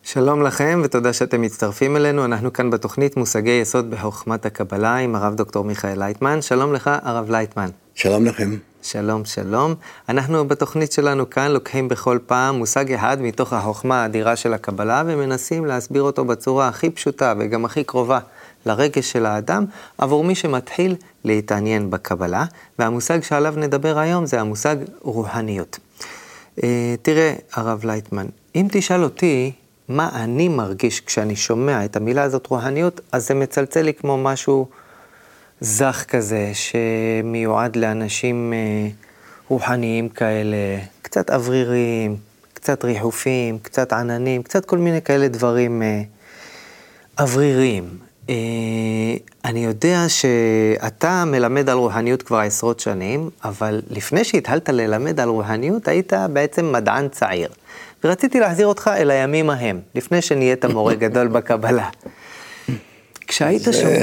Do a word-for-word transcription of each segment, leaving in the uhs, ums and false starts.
שלום לכם ותודה שאתם מצטרפים אלינו. אנחנו כאן בתוכנית מושגי יסוד בחוכמת הקבלה עם הרב דוקטור מיכאל לייטמן. שלום לך הרב לייטמן. שלום לכם. שלום שלום. אנחנו בתוכנית שלנו כאן לוקחים בכל פעם מושג אחד מתוך החוכמה האדירה של הקבלה ומנסים להסביר אותו בצורה הכי פשוטה וגם הכי קרובה לרגש של האדם עבור מי שמתחיל להתעניין בקבלה. והמושג שעליו נדבר היום זה המושג רוחניות. אה, תראה הרב לייטמן, אם תשאל אותי מה אני מרגיש כשאני שומע את המילה הזאת רוחניות, אז זה מצלצל לי כמו משהו זך כזה, שמיועד לאנשים רוחניים כאלה, קצת אווריריים, קצת ריחופים, קצת עננים, קצת כל מיני כאלה דברים אווריריים. אני יודע שאתה מלמד על רוחניות כבר עשרות שנים, אבל לפני שהתחלת ללמד על רוחניות, היית בעצם מדען צעיר. ורציתי להחזיר אותך אל הימים ההם, לפני שנהיית מורה גדול בקבלה. כשהיית שומע...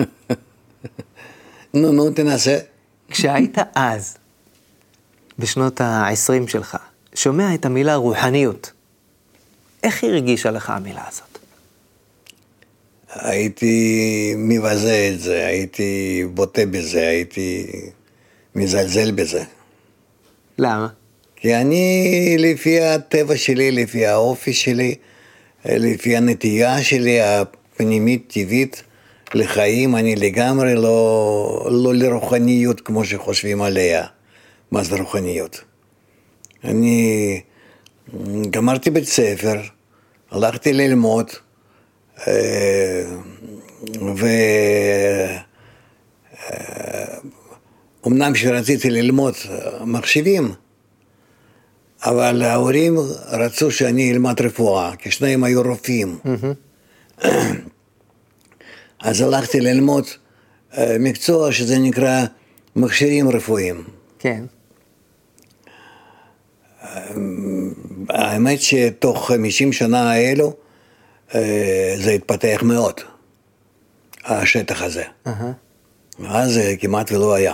נו, נו, תנסה. כשהיית אז, בשנות העשרים שלך, שומע את המילה רוחניות, איך הרגישה לך המילה הזאת? הייתי מבזה את זה, הייתי בוטה בזה, הייתי מזלזל בזה. למה? כי אני, לפי הטבע שלי, לפי האופי שלי, לפי הנטייה שלי, הפנימית טבעית לחיים, אני לגמרי לא, לא לרוחניות כמו שחושבים עליה. מה זה רוחניות? אני גמרתי בית ספר, הלכתי ללמוד, ואומנם שרציתי ללמוד מחשבים, אבל ההורים רצו שאני אלמד רפואה, כי שניהם היו רופאים. Mm-hmm. אז הלכתי ללמוד מקצוע שזה נקרא מכשירים רפואיים. כן. האמת שתוך חמישים שנה האלו, זה התפתח מאוד, השטח הזה. Uh-huh. אז כמעט ולא היה.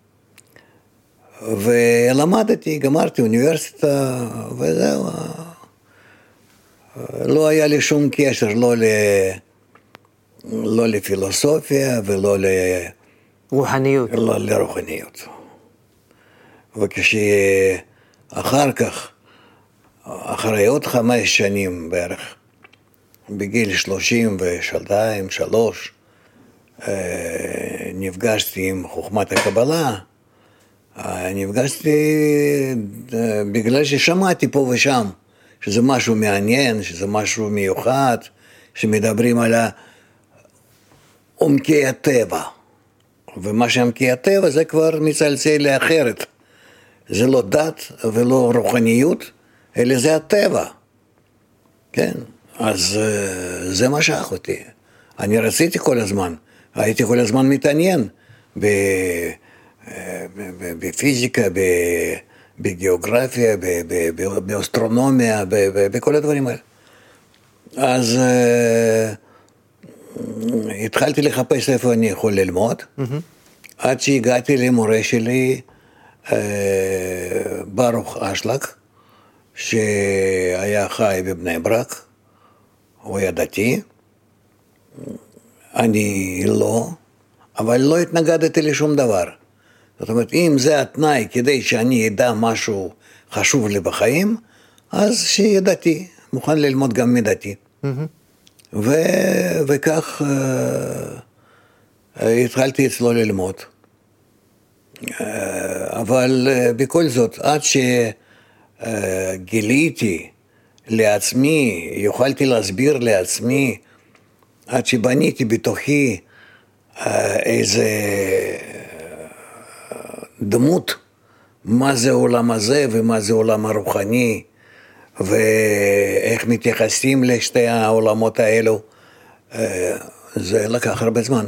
ולמדתי, גמרתי אוניברסיטה, וזהו. לא היה לי שום קשר, לא, ל... לא לפילוסופיה ולא ל... רוחניות. לא לרוחניות. וכשאחר כך, אחרי עוד חמש שנים בערך, בגיל שלושים ושתיים, שלוש, נפגשתי עם חוכמת הקבלה, נפגשתי בגלל ששמעתי פה ושם, שזה משהו מעניין, שזה משהו מיוחד, שמדברים על עומקי הטבע, ומה שעומקי הטבע זה כבר מצלצל לאחרת, זה לא דת ולא רוחניות, אלא זה הטבע, כן? אז זה משך אותי. אני רציתי כל הזמן, הייתי כל הזמן מתעניין בפיזיקה, בגיאוגרפיה, באסטרונומיה, בכל הדברים האלה. אז התחלתי לחפש איפה אני יכול ללמוד, עד שהגעתי למורה שלי, ברוך אשלג, שהיה חי בבני ברק, הוא היה דתי, אני לא, אבל לא התנגדתי לשום דבר. זאת אומרת, אם זה התנאי כדי שאני אדע משהו חשוב לי בחיים, אז שיהיה דתי, מוכן ללמוד גם מדתי. Mm-hmm. ו- וכך uh, התחלתי אצלו ללמוד. Uh, אבל uh, בכל זאת, עד שגיליתי uh, לעצמי, יכולתי להסביר לעצמי, עד שבניתי בתוכי uh, איזה דמות, מה זה העולם הזה ומה זה העולם הרוחני, ואיך מתייחסים לשתי העולמות האלו, זה לקח הרבה זמן.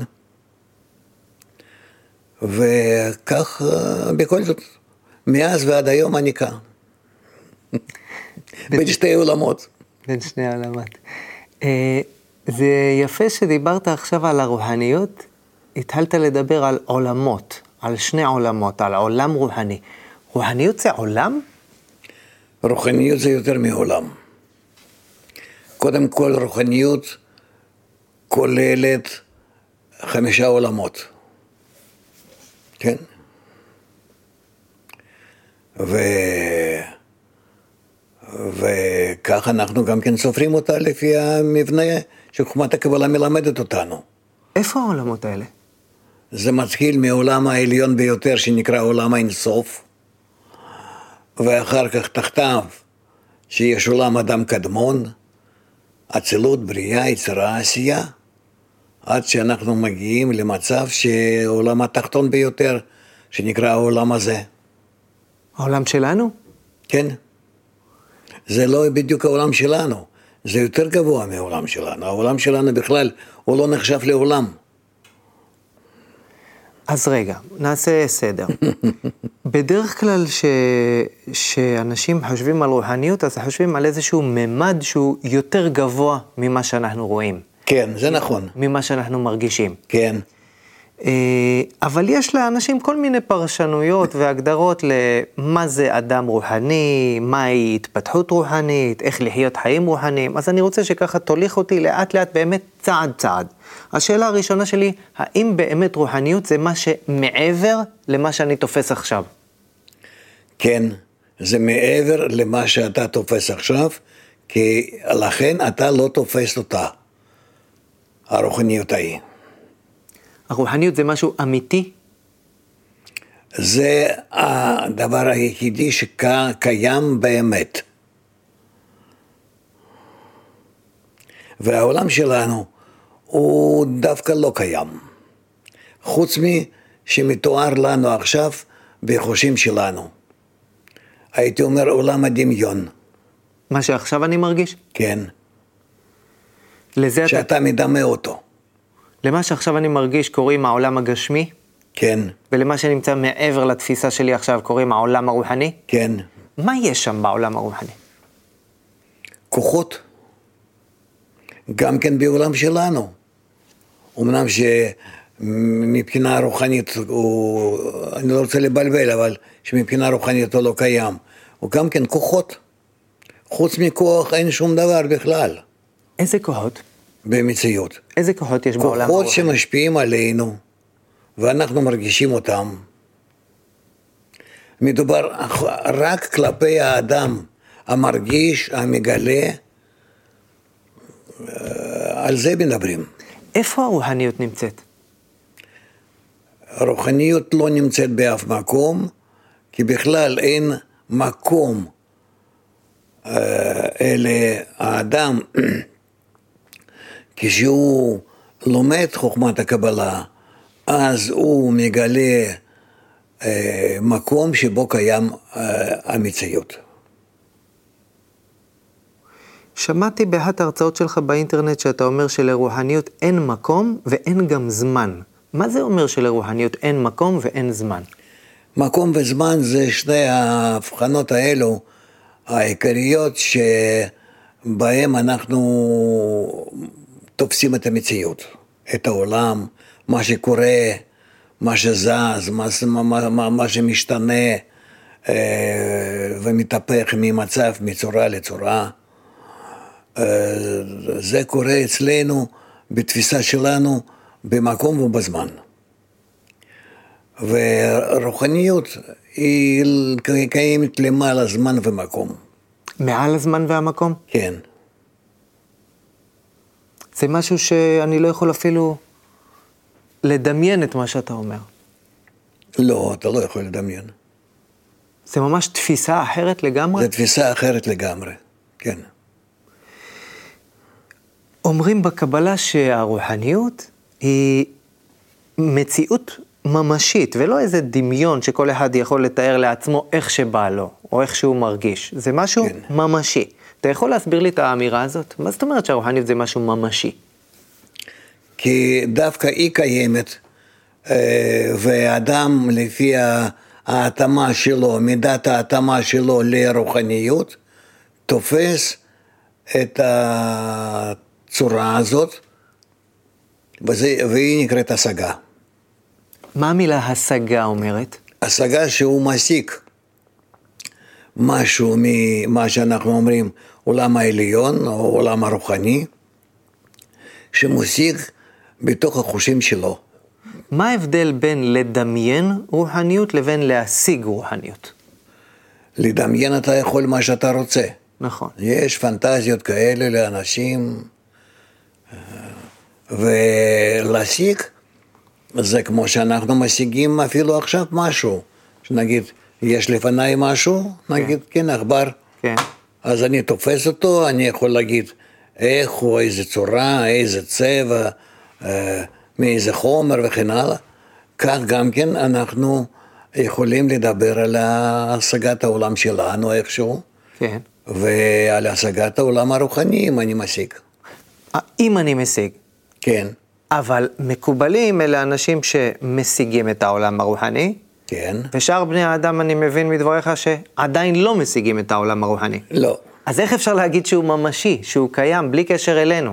וכך בכל זאת, מאז ועד היום אני כאן. בין שתי עולמות. בין שני העולמות. זה יפה שדיברת עכשיו על הרוחניות, התחלת לדבר על עולמות, על שני עולמות, על עולם רוחני. רוחניות זה עולם? רוחניות זה יותר מעולם. קודם כל רוחניות כוללת חמישה עולמות, כן? ו... וכך אנחנו גם כן סופרים אותה לפי המבנה שחוכמת הקבלה מלמדת אותנו. איפה העולמות האלה? זה מתחיל מעולם העליון ביותר שנקרא עולם האינסוף, ואחר כך תחתיו שיש עולם אדם קדמון, אצילות, בריאה, יצירה, עשייה, עד שאנחנו מגיעים למצב שעולם התחתון ביותר שנקרא העולם הזה. העולם שלנו? כן. זה לא בדיוק העולם שלנו, זה יותר גבוה מהעולם שלנו. העולם שלנו בכלל הוא לא נחשב לעולם. אז רגע, נעשה סדר. בדרך כלל ש... שאנשים חושבים על רוחניות, אז חושבים על איזשהו ממד שהוא יותר גבוה ממה שאנחנו רואים. כן, זה נכון. ממה שאנחנו מרגישים. כן. אבל יש לאנשים כל מיני פרשנויות והגדרות למה זה אדם רוחני, מהי התפתחות רוחנית, איך לחיות חיים רוחניים. אז אני רוצה שככה תוליך אותי לאט לאט באמת צעד צעד. השאלה הראשונה שלי, האם באמת רוחניות זה מה שמעבר למה שאני תופס עכשיו? כן, זה מעבר למה שאתה תופס עכשיו, כי לכן אתה לא תופס אותה, הרוחניות ההיא. הרוחניות זה משהו אמיתי? זה הדבר היחידי שקיים באמת. והעולם שלנו הוא דווקא לא קיים. חוץ משמתואר לנו עכשיו בחושים שלנו. הייתי אומר עולם הדמיון. מה שעכשיו אני מרגיש? כן. לזה שאתה אתה... מדמה אותו. למה שעכשיו אני מרגיש קוראים העולם הגשמי? כן. ולמה שנמצא מעבר לתפיסה שלי עכשיו קוראים העולם הרוחני? כן. מה יש שם בעולם הרוחני? כוחות. גם כן בעולם שלנו. אמנם שמבחינה רוחנית, הוא, אני לא רוצה לבלבל, אבל שמבחינה רוחנית הוא לא קיים. הוא גם כן כוחות. חוץ מכוח אין שום דבר בכלל. איזה כוחות? במציאות. איזה כוחות יש בעולם כוחות הרוחני? שמשפיעים עלינו, ואנחנו מרגישים אותם. מדובר רק כלפי האדם המרגיש, המגלה, על זה מדברים. איפה הרוחניות נמצאת? הרוחניות לא נמצאת באף מקום, כי בכלל אין מקום אלה האדם, כשהוא לומד חוכמת הקבלה, אז הוא מגלה אה, מקום שבו קיים אה, המציאות. שמעתי באחת ההרצאות שלך באינטרנט שאתה אומר שלרוחניות אין מקום ואין גם זמן. מה זה אומר שלרוחניות אין מקום ואין זמן? מקום וזמן זה שני ההבחנות האלו העיקריות שבהם אנחנו תופסים את המציאות, את העולם, מה שקורה, מה שזז, מה, מה, מה, מה שמשתנה אה, ומתהפך ממצב, מצורה לצורה. אה, זה קורה אצלנו בתפיסה שלנו במקום ובזמן. ורוחניות היא קיימת למעלה זמן ומקום. מעל הזמן והמקום? כן. זה משהו שאני לא יכול אפילו לדמיין את מה שאתה אומר. לא, אתה לא יכול לדמיין. זה ממש תפיסה אחרת לגמרי? זה תפיסה אחרת לגמרי, כן. אומרים בקבלה שהרוחניות היא מציאות ממשית, ולא איזה דמיון שכל אחד יכול לתאר לעצמו איך שבא לו, או איך שהוא מרגיש. זה משהו כן. ממשי. אתה יכול להסביר לי את האמירה הזאת? מה זאת אומרת שהרוחניות זה משהו ממשי? כי דווקא היא קיימת, ואדם לפי ההתאמה שלו, מידת ההתאמה שלו לרוחניות, תופס את הצורה הזאת, וזה, והיא נקראת השגה. מה המילה השגה אומרת? השגה שהוא מסיק משהו ממה שאנחנו אומרים, עולם העליון או עולם הרוחני, שמושיג בתוך החושים שלו. מה ההבדל בין לדמיין רוחניות לבין להשיג רוחניות? לדמיין אתה יכול מה שאתה רוצה. נכון. יש פנטזיות כאלה לאנשים, ולהשיג, זה כמו שאנחנו משיגים אפילו עכשיו משהו. שנגיד, יש לפניי משהו, נגיד, כן, כן עכבר. כן. אז אני תופס אותו, אני יכול להגיד איך הוא, איזה צורה, איזה צבע, אה, מאיזה חומר וכן הלאה. כך גם כן אנחנו יכולים לדבר על השגת העולם שלנו איכשהו, כן. ועל השגת העולם הרוחני, אם אני משיג. אם אני משיג. כן. אבל מקובלים אלה אנשים שמשיגים את העולם הרוחני, כן. ושאר בני האדם אני מבין מדבריך שעדיין לא משיגים את העולם הרוחני. לא. אז איך אפשר להגיד שהוא ממשי, שהוא קיים בלי קשר אלינו?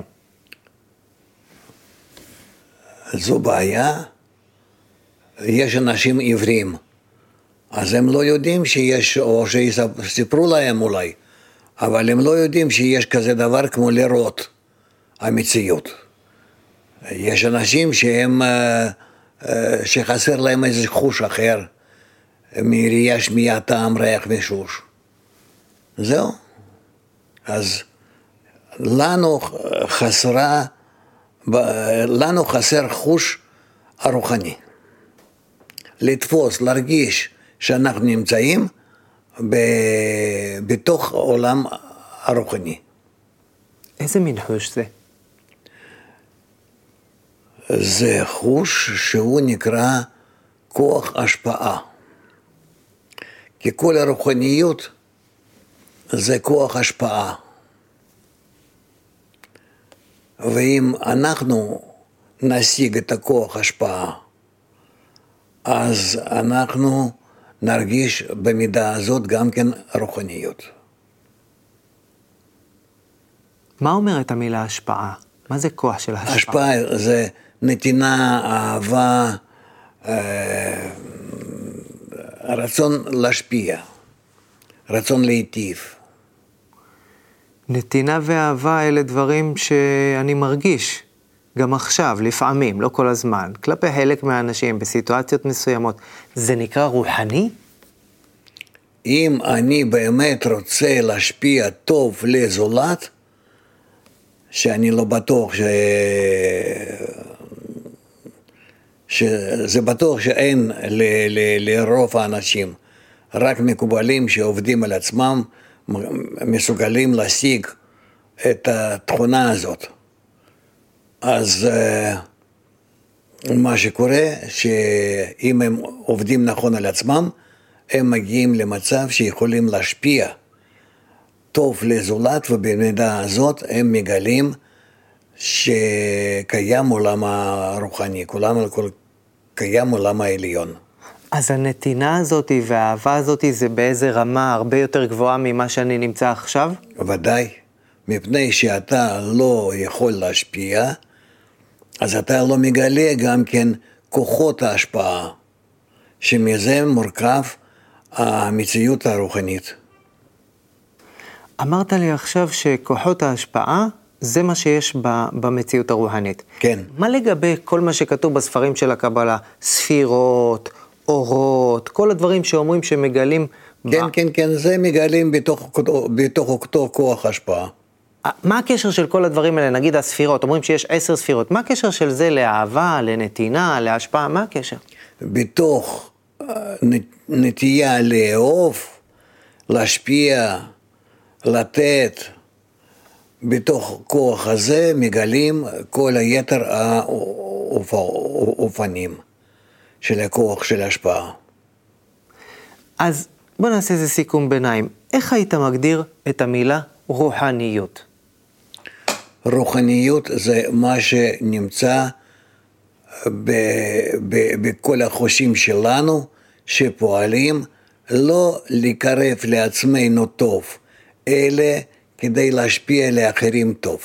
זו בעיה. יש אנשים עיוורים, אז הם לא יודעים שיש, או שיספרו להם אולי, אבל הם לא יודעים שיש כזה דבר כמו לראות המציאות. יש אנשים שהם, שחסר להם איזה חוש אחר, מראייה, שמיעה, טעם, ריח ושוש. זהו. אז לנו חסרה, לנו חסר חוש הרוחני. לתפוס, להרגיש שאנחנו נמצאים ב, בתוך העולם הרוחני. איזה מין חוש זה? זה חוש שהוא נקרא כוח השפעה. כי כל הרוחניות זה כוח השפעה. ואם אנחנו נשיג את הכוח השפעה, אז אנחנו נרגיש במידה הזאת גם כן רוחניות. מה אומרת המילה השפעה? מה זה כוח של השפעה? השפעה זה נתינה, אהבה, אה, רצון להשפיע, רצון להיטיב. נתינה ואהבה אלה דברים שאני מרגיש, גם עכשיו, לפעמים, לא כל הזמן, כלפי חלק מהאנשים, בסיטואציות מסוימות. זה נקרא רוחני? אם אני באמת רוצה להשפיע טוב לזולת, שאני לא בטוח ש... שזה בטוח שאין ל... ל... לרוב האנשים, רק מקובלים שעובדים על עצמם, מסוגלים להשיג את התכונה הזאת. אז מה שקורה, שאם הם עובדים נכון על עצמם, הם מגיעים למצב שיכולים להשפיע טוב לזולת, ובמידה הזאת הם מגלים שקיים עולם הרוחני, כולם, קיים עולם העליון. אז הנתינה הזאת והאהבה הזאת זה באיזה רמה הרבה יותר גבוהה ממה שאני נמצא עכשיו? ודאי, מפני שאתה לא יכול להשפיע, אז אתה לא מגלה גם כן כוחות ההשפעה, שמזה מורכב המציאות הרוחנית. אמרת לי עכשיו שכוחות ההשפעה זה מה שיש במציאות הרוחנית. כן. מה לגבי כל מה שכתוב בספרים של הקבלה? ספירות, אורות, כל הדברים שאומרים שמגלים... כן, ב... כן, כן, זה מגלים בתוך, בתוך אותו כוח השפעה. מה הקשר של כל הדברים האלה? נגיד הספירות, אומרים שיש עשר ספירות. מה הקשר של זה לאהבה, לנתינה, להשפעה? מה הקשר? בתוך נטייה לאהוב, להשפיע, לתת, בתוך כוח הזה מגלים כל היתר האופנים של הכוח של ההשפעה. אז בוא נעשה איזה סיכום ביניים. איך היית מגדיר את המילה רוחניות? רוחניות זה מה שנמצא ב, ב, בכל החושים שלנו שפועלים לא לקרב לעצמנו טוב, אלא כדי להשפיע לאחרים טוב.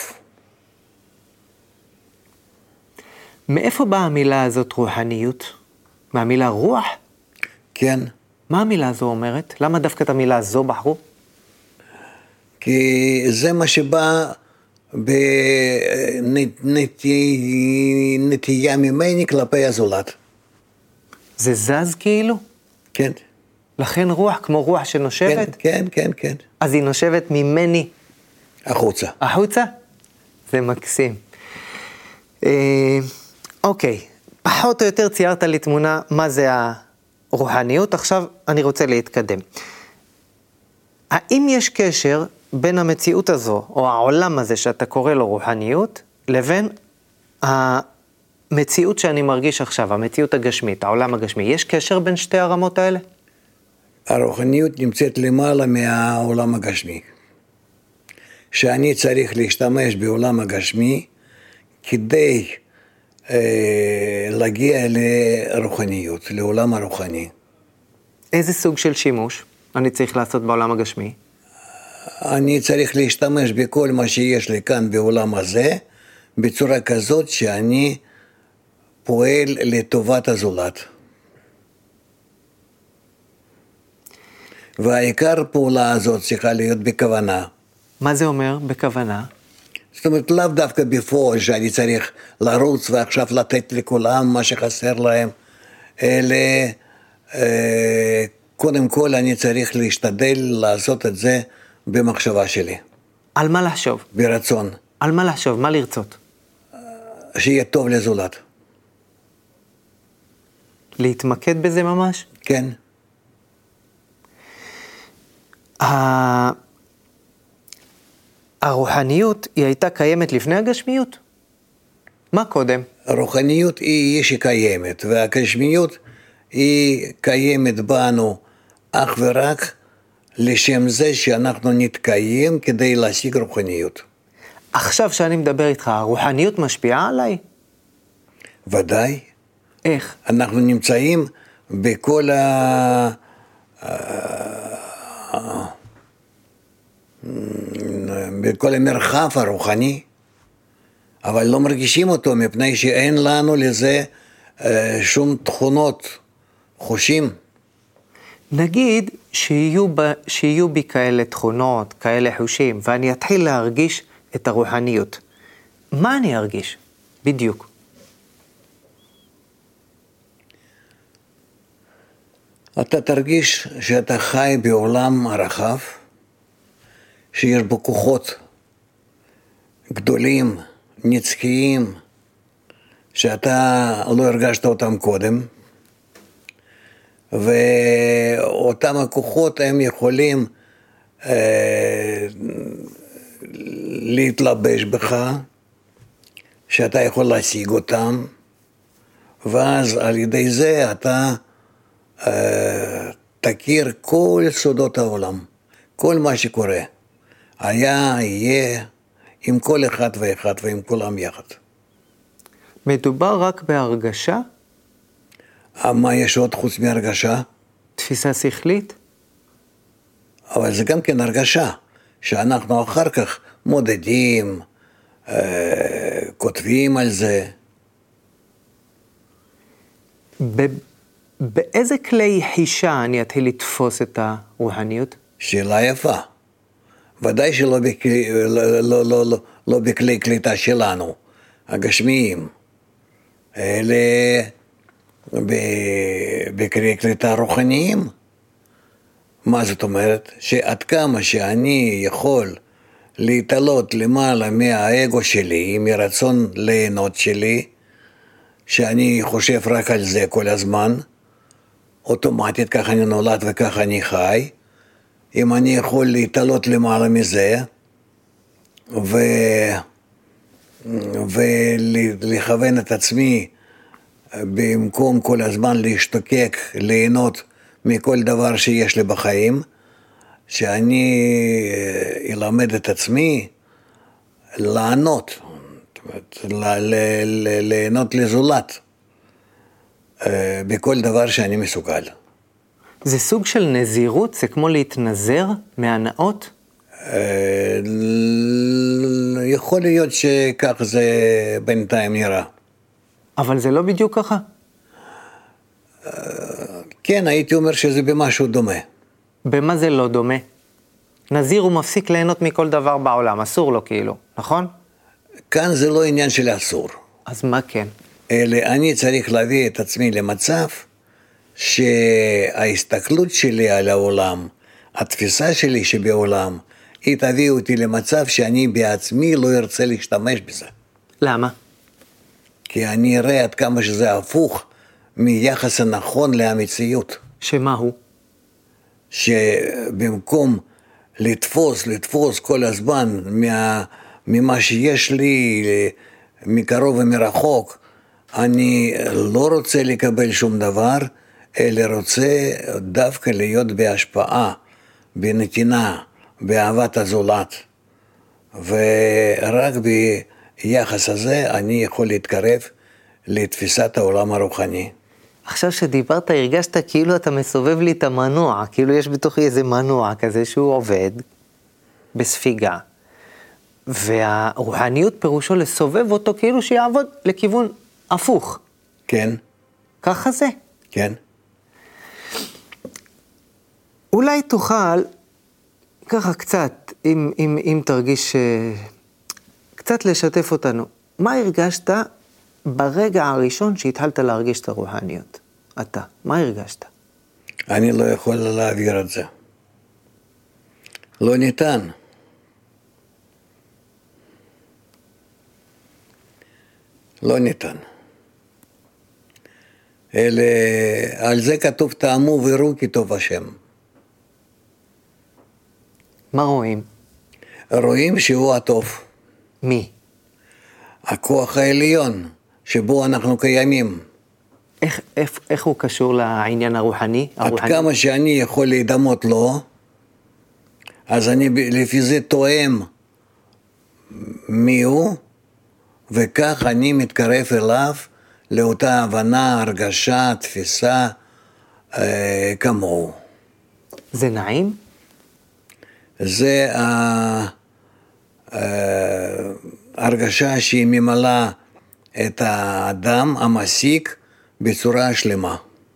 מאיפה באה המילה הזאת רוחניות? מהמילה רוח? כן. מה המילה הזו אומרת? למה דווקא את המילה הזו בחרו? כי זה מה שבא בנטייה ממני כלפי הזולת. זה זז כאילו? כן. לכן רוח כמו רוח שנושבת? כן, כן, כן, כן. אז היא נושבת ממני? החוצה. החוצה? זה מקסים. אה, אוקיי, פחות או יותר ציירת לי תמונה מה זה הרוחניות, עכשיו אני רוצה להתקדם. האם יש קשר בין המציאות הזו, או העולם הזה שאתה קורא לו רוחניות, לבין המציאות שאני מרגיש עכשיו, המציאות הגשמית, העולם הגשמי? יש קשר בין שתי הרמות האלה? הרוחניות נמצאת למעלה מהעולם הגשמי. שאני צריך להשתמש בעולם הגשמי כדי אה, להגיע לרוחניות, לעולם הרוחני. איזה סוג של שימוש אני צריך לעשות בעולם הגשמי? אני צריך להשתמש בכל מה שיש לי כאן בעולם הזה, בצורה כזאת שאני פועל לטובת הזולת. והעיקר פעולה הזאת צריכה להיות בכוונה. מה זה אומר בכוונה? זאת אומרת, לאו דווקא בפועל שאני צריך לרוץ ועכשיו לתת לכולם מה שחסר להם, אלא אה, קודם כל אני צריך להשתדל לעשות את זה במחשבה שלי. על מה לחשוב? ברצון. על מה לחשוב? מה לרצות? שיהיה טוב לזולת. להתמקד בזה ממש? כן. הרוחניות היא הייתה קיימת לפני הגשמיות? מה קודם? הרוחניות היא שקיימת, והגשמיות היא קיימת בנו אך ורק לשם זה שאנחנו נתקיים כדי להשיג רוחניות. עכשיו שאני מדבר איתך, הרוחניות משפיעה עליי? ודאי. איך? אנחנו נמצאים בכל ה... בכל המרחב הרוחני, אבל לא מרגישים אותו מפני שאין לנו לזה שום תכונות, חושים. נגיד שיהיו, ב, שיהיו בי כאלה תכונות, כאלה חושים, ואני אתחיל להרגיש את הרוחניות. מה אני ארגיש? בדיוק. אתה תרגיש שאתה חי בעולם הרחב, שיש בו כוחות גדולים, נצחיים, שאתה לא הרגשת אותם קודם, ואותם הכוחות הם יכולים אה, להתלבש בך, שאתה יכול להשיג אותם, ואז על ידי זה אתה אה, תכיר כל סודות העולם, כל מה שקורה. היה, יהיה, עם כל אחד ואחד ועם כולם יחד. מדובר רק בהרגשה? מה יש עוד חוץ מהרגשה? תפיסה שכלית? אבל זה גם כן הרגשה, שאנחנו אחר כך מודדים, אה, כותבים על זה. ב- באיזה כלי חישה אני אתחיל לתפוס את הרוחניות? שאלה יפה. ודאי שלא בכלי, לא, לא, לא, לא, לא בכלי קליטה שלנו, הגשמיים, אלא בכלי קליטה רוחניים. מה זאת אומרת? שעד כמה שאני יכול להתעלות למעלה מהאגו שלי, מרצון ליהנות שלי, שאני חושב רק על זה כל הזמן, אוטומטית ככה אני נולד וככה אני חי, אם אני יכול להתעלות למעלה מזה, ו... ולכוון את עצמי במקום כל הזמן להשתוקק, ליהנות מכל דבר שיש לי בחיים, שאני אלמד את עצמי לענות, ליהנות לזולת, בכל דבר שאני מסוגל. זה סוג של נזירות? זה כמו להתנזר מהנאות? יכול להיות שכך זה בינתיים נראה. אבל זה לא בדיוק ככה? כן, הייתי אומר שזה במשהו דומה. במה זה לא דומה? נזיר הוא מפסיק ליהנות מכל דבר בעולם, אסור לו כאילו, נכון? כאן זה לא עניין של אסור. אז מה כן? אלא אני צריך להביא את עצמי למצב שההסתכלות שלי על העולם, התפיסה שלי שבעולם, היא תביא אותי למצב שאני בעצמי לא ארצה להשתמש בזה. למה? כי אני אראה עד כמה שזה הפוך מיחס הנכון למציאות. שמה הוא? שבמקום לתפוס, לתפוס כל הזמן מה, ממה שיש לי, מקרוב ומרחוק, אני לא רוצה לקבל שום דבר, אלא רוצה דווקא להיות בהשפעה, בנתינה, באהבת הזולת. ורק ביחס הזה אני יכול להתקרב לתפיסת העולם הרוחני. עכשיו שדיברת, הרגשת כאילו אתה מסובב לי את המנוע, כאילו יש בתוכי איזה מנוע כזה שהוא עובד בספיגה, והרוחניות פירושו לסובב אותו כאילו שיעבוד לכיוון הפוך. כן. ככה זה. כן. אולי תוכל, ככה קצת, אם, אם, אם תרגיש, קצת לשתף אותנו, מה הרגשת ברגע הראשון שהתחלת להרגיש את הרוחניות? אתה, מה הרגשת? אני לא יכול להעביר את זה. לא ניתן. לא ניתן. אלה, על זה כתוב טעמו וראו כי טוב השם. מה רואים? רואים שהוא הטוב. מי? הכוח העליון שבו אנחנו קיימים. איך, איך, איך הוא קשור לעניין הרוחני? עד הרוחני? כמה שאני יכול להידמות לו, אז אני לפי זה תואם מי הוא, וכך אני מתקרב אליו לאותה הבנה, הרגשה, תפיסה, אה, כמוהו. זה נעים? זה ההרגשה שהיא ממלאה את האדם המסיק בצורה שלמה.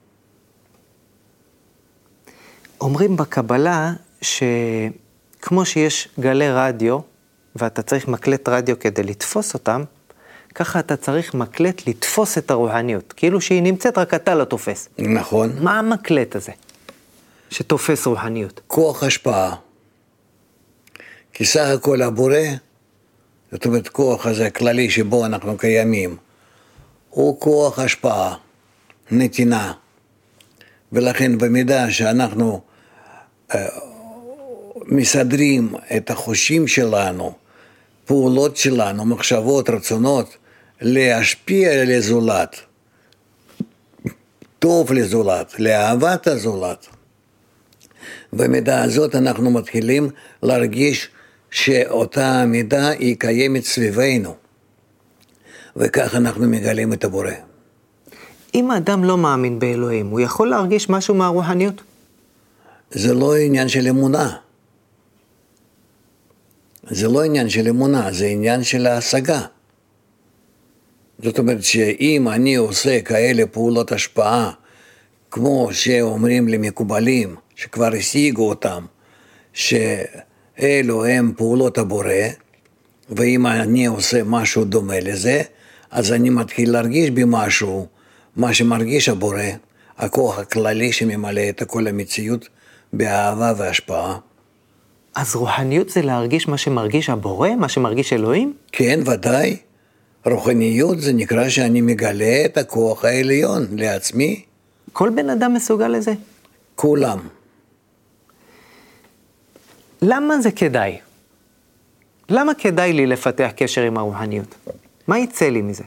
אומרים בקבלה שכמו שיש גלי רדיו, ואתה צריך מקלט רדיו כדי לתפוס אותם, ככה אתה צריך מקלט לתפוס את הרוחניות, כאילו שהיא נמצאת רק אתה לא תופס. נכון. מה המקלט הזה שתופס רוחניות? כוח השפעה. כי סך הכל הבורא, זאת אומרת כוח הזה הכללי שבו אנחנו קיימים, הוא כוח השפעה, נתינה. ולכן במידה שאנחנו אה, מסדרים את החושים שלנו, פעולות שלנו, מחשבות, רצונות, להשפיע על הזולת, טוב לזולת, לאהבת הזולת. במידה הזאת אנחנו מתחילים להרגיש שאותה המידה היא קיימת סביבנו, וכך אנחנו מגלים את הבורא. אם האדם לא מאמין באלוהים, הוא יכול להרגיש משהו מהרוחניות? זה לא עניין של אמונה. זה לא עניין של אמונה, זה עניין של ההשגה. זאת אומרת שאם אני עושה כאלה פעולות השפעה, כמו שאומרים לי מקובלים, שכבר השיגו אותם, שאלו הם פעולות הבורא, ואם אני עושה משהו דומה לזה, אז אני מתחיל להרגיש במשהו, מה שמרגיש הבורא, הכוח הכללי שממלא את כל המציאות באהבה והשפעה. אז רוחניות זה להרגיש מה שמרגיש הבורא, מה שמרגיש אלוהים? כן, ודאי. רוחניות זה נקרא שאני מגלה את הכוח העליון לעצמי. כל בן אדם מסוגל לזה? כולם. למה זה כדאי? למה כדאי לי לפתח קשר עם הרוחניות? מה יצא לי מזה?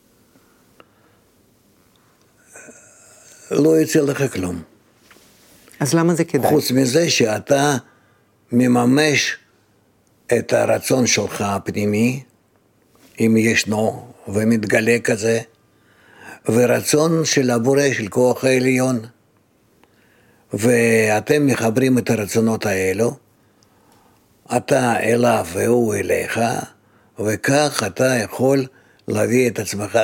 לא יצא לך כלום. אז למה זה כדאי? חוץ מזה שאתה מממש את הרצון שלך הפנימי, אם ישנו ומתגלה כזה, ורצון של הבורא, של כוח העליון. ואתם מחברים את הרצונות האלו, אתה אליו והוא אליך, וכך אתה יכול להביא את עצמך,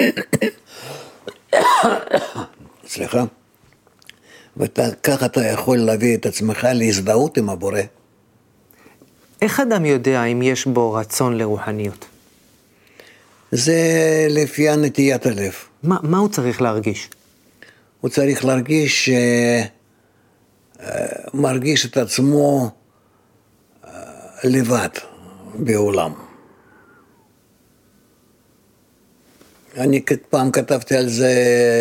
סליחה, וכך אתה יכול להביא את עצמך להזדהות עם הבורא. איך אדם יודע אם יש בו רצון לרוחניות? זה לפי נטיית הלב. מה, מה הוא צריך להרגיש? הוא צריך להרגיש ש... מרגיש את עצמו לבד בעולם. אני פעם כתבתי על זה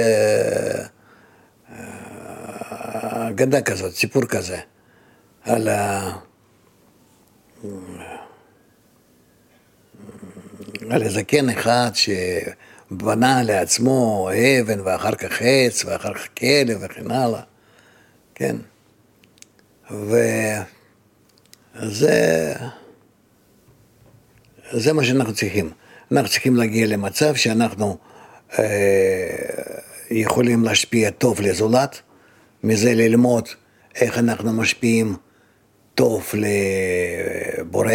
אגדה כזאת, סיפור כזה, על ה... על איזה זקן אחד שבנה לעצמו אבן ואחר כך עץ ואחר כך כלב וכן הלאה, כן. וזה זה מה שאנחנו צריכים. אנחנו צריכים להגיע למצב שאנחנו אה, יכולים להשפיע טוב לזולת, מזה ללמוד איך אנחנו משפיעים טוב לבורא,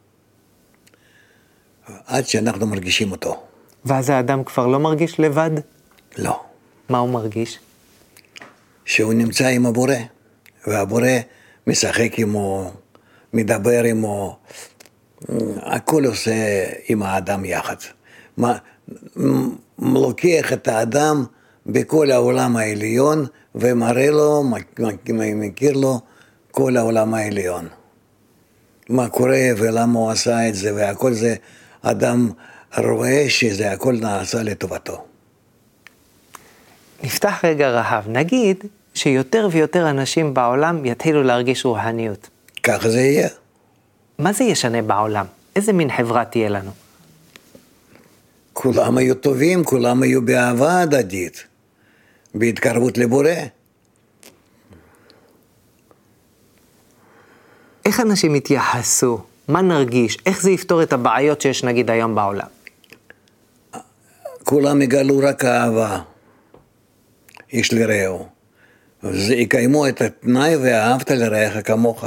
עד שאנחנו מרגישים אותו. ואז האדם כבר לא מרגיש לבד? לא. מה הוא מרגיש? שהוא נמצא עם הבורא, והבורא משחק עמו, מדבר עמו, הכל עושה עם האדם יחד. מה, לוקח את האדם בכל העולם העליון, ומראה לו, מכיר לו כל העולם העליון. מה קורה ולמה הוא עשה את זה, והכל זה, אדם רואה שזה הכל נעשה לטובתו. נפתח רגע רחב, נגיד שיותר ויותר אנשים בעולם יתחילו להרגיש רוחניות. ככה זה יהיה. מה זה ישנה בעולם? איזה מין חברה תהיה לנו? כולם היו טובים, כולם היו באהבה הדדית, בהתקרבות לבורא. איך אנשים יתייחסו? מה נרגיש? איך זה יפתור את הבעיות שיש נגיד היום בעולם? כולם יגלו רק אהבה, איש לרעהו. זה יקיימו את התנאי ואהבת לרעך כמוך.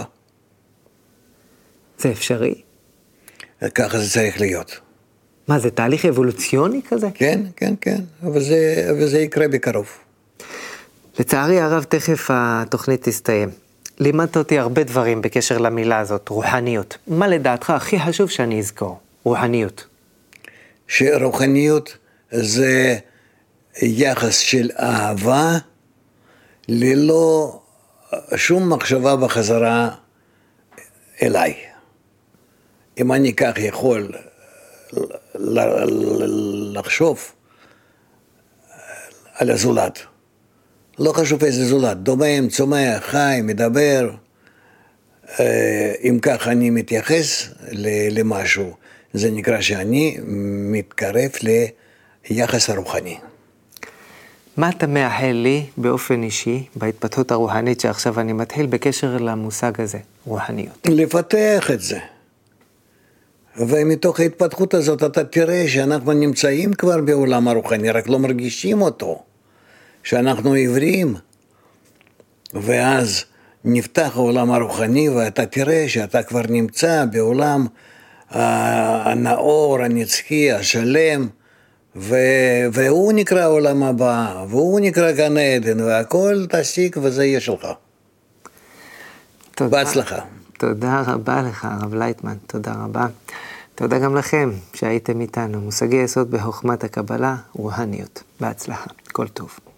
זה אפשרי? ככה זה צריך להיות. מה, זה תהליך אבולוציוני כזה? כן, כן, כן, וזה, וזה יקרה בקרוב. לצערי הרב, תכף התוכנית תסתיים. לימדת אותי הרבה דברים בקשר למילה הזאת, רוחניות. מה לדעתך הכי חשוב שאני אזכור? רוחניות. שרוחניות זה יחס של אהבה, ללא שום מחשבה בחזרה אליי. אם אני כך יכול לחשוב על הזולת, לא חשוב איזה זולת, דומם, צומח, חי, מדבר, אם כך אני מתייחס למשהו, זה נקרא שאני מתקרב ליחס הרוחני. מה אתה מאחל לי באופן אישי, בהתפתחות הרוחנית שעכשיו אני מתחיל בקשר למושג הזה, רוחניות? לפתח את זה. ומתוך ההתפתחות הזאת אתה תראה שאנחנו נמצאים כבר בעולם הרוחני, רק לא מרגישים אותו. שאנחנו עיוורים, ואז נפתח העולם הרוחני, ואתה תראה שאתה כבר נמצא בעולם הנאור, הנצחי, השלם, והוא נקרא עולם הבא, והוא נקרא גן עדן, והכל תשיק וזה יהיה שלך. תודה. בהצלחה. תודה רבה לך, הרב לייטמן, תודה רבה. תודה גם לכם שהייתם איתנו. מושגי יסוד בחוכמת הקבלה, רוחניות. בהצלחה, כל טוב.